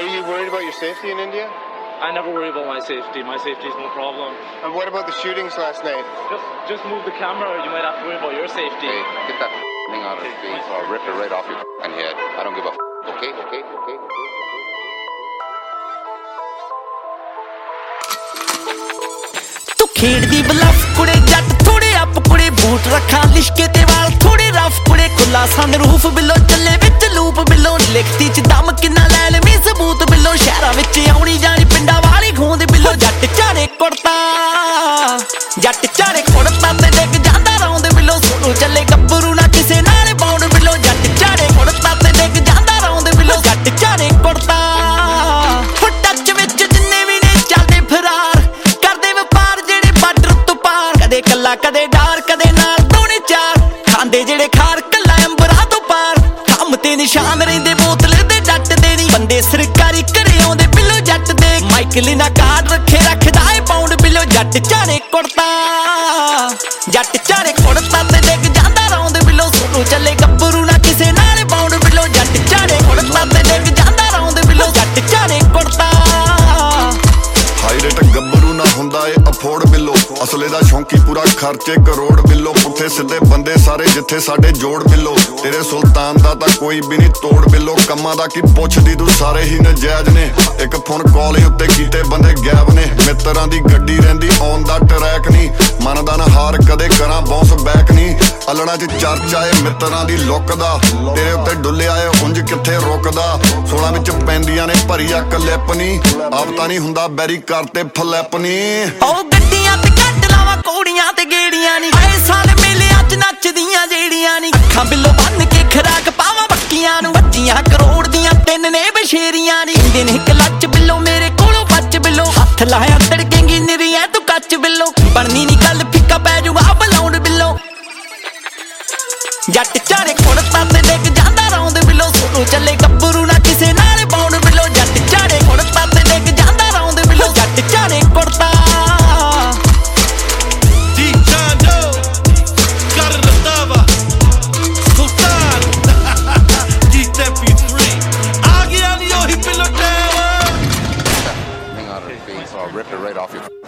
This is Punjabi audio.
you worried about your safety in India? I never worry about my safety. My safety is no problem. And what about the shootings last night? Just move the camera. You might have to worry about your safety. Hey, get that thing out of his face or I'll rip it right off your head. I don't give a okay? ਤੂੰ ਖੇਡਦੀ ਬਲਫ ਕੁੜੇ ਜੱਟ ਥੋੜੇ ਅੱਪ ਕੁੜੇ ਬੂਟ ਰੱਖਾਂ ਲਿਸ਼ਕੇ ਤੇ ਵਾਲ ਥੋੜੇ ਰਫ ਕੁੜੇ ਖੁੱਲਾ ਸੰਰੂਫ ਬਿੱਲੋ ਚੱਲੇ ਵਿੱਚ ਲੂਪ ਬਿੱਲੋ ਲਿਖਤੀ ਚ ਦਮ ਕਿੰਨਾ ਲੈ ਲਵੀਂ ਸਬੂਤ ਬਿੱਲੋ ਸ਼ਹਿਰਾਂ ਵਿੱਚ ਆਉਣੀ ਜਾਣੀ ਪਿੰਡਾਂ ਵਾਲੀ ਖੂੰਦ ਬਿੱਲੋ ਜੱਟ ਝਾੜੇ ਕੁੜਤਾ ਤੇ ਡਿੱਗ ਜਾਂਦਾ ਰੌਂਦ ਬਿੱਲੋ ਸੋਨੂੰ ਚੱਲੇ ਗੱਭਰੂ ਨਾ ਕਿਸੇ ਨਾਲ ਪਾਉਣ ਬਿੱਲੋ ਜੱਟ ਝਾੜੇ ਕੁੜਤਾ ਤੇ ਡਿੱਗ ਜਾਂਦਾ ਰੌਂਦ ਬਿੱਲੋ ਜੱਟ ਝਾੜੇ ਕੁੜਤਾ ਟੱਚ ਵਿੱਚ ਜਿੰਨੇ ਵੀ ਨੇ ਚੱਲਦੇ ਫਰਾਰ ਕਰਦੇ ਵਪਾਰ ਜਿਹੜੇ ਬਾਰਡਰ ਤੋਂ ਪਾਰ ਕਦੇ ਕੱਲਾ ਕਦੇ ਡਾਰ ਕਦੇ ਨਾਲ ਦੋਨੇ ਚਾਰ ਖਾਂਦੇ ਜਿਹੜੇ ਖਾਰ ਕੱਲਾ ਅੰਬਰਾਂ ਤੋਂ ਪਾਰ ਕੰਮ ਤੇ ਨਿਸ਼ਾਨ ਰਹਿੰਦੇ ਬੋਤਲ ਦੇ ਜੱਟ ਦੇ ਨੀ ਬੰਦੇ ਸਰਕਾਰੀ ਘਰੇ ਆਉਂਦੇ ਬਿੱਲੋ ਜੱਟ ਦੇ ਮਾਈਕਲ ਨਾ ਕਾਰਡ ਰੱਖਦਾ ਏ ਪਾਉਂਡ ਬਿੱਲੋ ਜੱਟ ਝਾੜੇ ਕੁੜਤਾ ਤੇ ਡਿੱਗ ਜਾਂਦਾ ਰੌਂਦ ਬਿੱਲੋ ਸੋਨੂੰ ਚੱਲੇ ਗੱਭਰੂ ਨਾ ਕਿਸੇ ਨਾਲ ਪਾਉਂਡ ਬਿੱਲੋ ਜੱਟ ਝਾੜੇ ਕੁੜਤਾ ਤੇ ਡਿੱਗ ਜਾਂਦਾ ਰੌਂਦ ਬਿੱਲੋ ਜੱਟ ਝਾੜੇ ਕੁੜਤਾ ਹਾਈ ਰੇਟ ਗੱਭਰੂ ਨਾ ਹੁੰਦਾ ਏ ਅਫੋਰਡ ਬਿੱਲੋ ਅਸਲੇ ਦਾ ਸ਼ੌਂਕੀ ਪੂਰਾ ਖਰਚੇ ਕਰੋੜ ਬਿੱਲੋ ਪੁੱਠੇ ਸਿੱਧੇ ਬੰਦੇ ਸਾਰੇ ਜਿੱਥੇ ਸਾਡੇ ਜੋੜ ਬਿੱਲੋ ਤੇਰੇ ਸੁਲਤਾਨ ਦਾ ਤਾਂ ਕੋਈ ਵੀ ਨਹੀਂ ਤੋੜ ਬਿੱਲੋ ਕੰਮਾਂ ਦਾ ਕੀ ਪੁੱਛਦੀ ਤੂੰ ਸਾਰੇ ਹੀ ਨਜਾਇਜ਼ ਨੇ ਇੱਕ ਫੋਨ ਕਾਲ ਹੀ ਉੱਤੇ ਕੀਤੇ ਬੰਦੇ ਗਾਇਬ ਨੇ ਮਿੱਤਰਾਂ ਦੀ ਗੱਡੀ ਰਹਿੰਦੀ ਔਨ ਦਾ ਟਰੈਕ ਨਹੀਂ ਮੰਨਦਾ ਨਾ ਹਾਰ ਕਦੇ ਕਰਾਂ ਬਾਉਂਸ ਬੈਕ ਨਹੀਂ ਅਲੜਾ ਚ ਚਰਚਾ ਏ ਮਿੱਤਰਾਂ ਦੀ ਲੁੱਕ ਦਾ ਤੇਰੇ ਉੱਤੇ ਡੁੱਲਿਆ ਏ ਉਂਝ ਕਿੱਥੇ ਰੁਕਦਾ 16 ਵਿੱਚ ਪੈਂਦੀਆਂ ਨੇ ਭਰੀ ਆ ਕਲਿੱਪ ਨਹੀਂ ਆਪ ਤਾਂ ਨਹੀਂ ਹੁੰਦਾ ਬੈਰੀ ਕਰਤੇ ਫਲੈਪ ਨਹੀਂ ਉਹ ਗੱਡੀਆਂ ਤੇ ਕੱਢ ਲਾਵਾਂ ਕੋੜੀਆਂ ਤੇ ਗੇੜੀਆਂ ਨੀ ਆਏ ਸਾਲ ਮੇਲਿਆਂ ਚ ਨੱਚਦੀਆਂ ਜਿਹੜੀਆਂ ਨੀ ਅੱਖਾਂ ਬਿੱਲੋ ਬੰਨ ਕੇ ਖਰਾਕ ਪਾਵਾਂ ਬੱਕੀਆਂ ਨੂੰ ਵੱਜੀਆਂ ਕਰੋੜ ਦੀਆਂ ਤਿੰਨ ਨੇ ਬਸ਼ੇਰੀਆਂ ਨੀ ਕਹਿੰਦੇ ਨੇ ਕਲੱਚ ਬਿੱਲੋ ਮੇਰੇ ਕੋਲੋਂ ਬੱਚ ਬਿੱਲੋ ਹੱਥ ਲਾਇਆ ਤੜਕੇਂਗੀ ਨਿਰੀ ਐ ਤੂੰ ਕੱਚ ਬਿੱਲੋ ਬਣਨੀ ਨੀ ਗੱਲ ਫਿੱਕਾ ਪੈ ਜੂਗਾ ਬਲਾਉਂਡ ਬਿੱਲੋ ਜੱਟ ਝਾੜੇ ਕੁੜਤਾ ਤੇ ਡਿੱਗ ਜਾਂਦਾ ਰੌਂਦ ਬਿੱਲੋ ਸੋਨੂੰ ਚੱਲੇ ਗੱਭਰੂ ਨਾ ਕਿਸੇ ਨਾਲ ਪਾਉਣ ਬਿੱਲੋ ਜੱਟ ਝਾੜੇ ਕੁੜਤਾ ਤੇ ਡਿੱਗ ਜਾਂਦਾ ਰੌਂਦ ਬਿੱਲੋ ਜੱਟ ਝਾੜੇ ਕੁੜਤਾ I'll rip it right off your